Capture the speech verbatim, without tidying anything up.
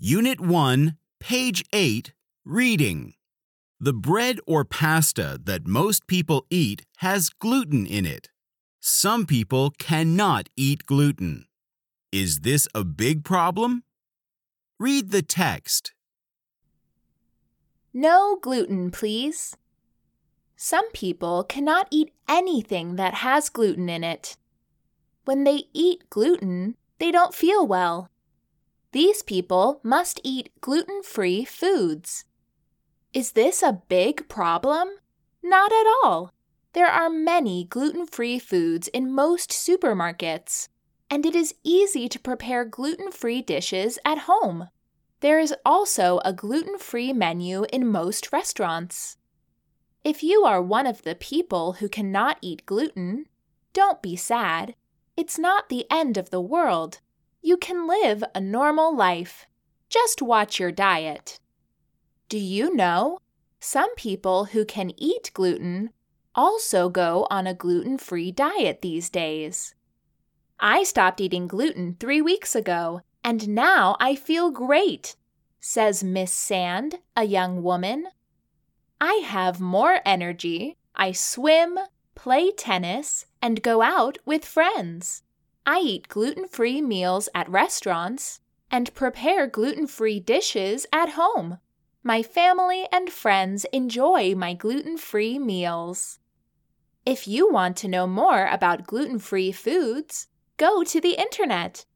Unit one, page eight, Reading. The bread or pasta that most people eat has gluten in it. Some people cannot eat gluten. Is this a big problem? Read the text. No gluten, please. Some people cannot eat anything that has gluten in it. When they eat gluten, they don't feel well. These people must eat gluten-free foods. Is this a big problem? Not at all. There are many gluten-free foods in most supermarkets, and it is easy to prepare gluten-free dishes at home. There is also a gluten-free menu in most restaurants. If you are one of the people who cannot eat gluten, don't be sad. It's not the end of the world. You can live a normal life. Just watch your diet. Do you know, some people who can eat gluten also go on a gluten-free diet these days. I stopped eating gluten three weeks ago, and now I feel great, says Miss Sand, a young woman. I have more energy. I swim, play tennis, and go out with friends. I eat gluten-free meals at restaurants and prepare gluten-free dishes at home. My family and friends enjoy my gluten-free meals. If you want to know more about gluten-free foods, go to the internet.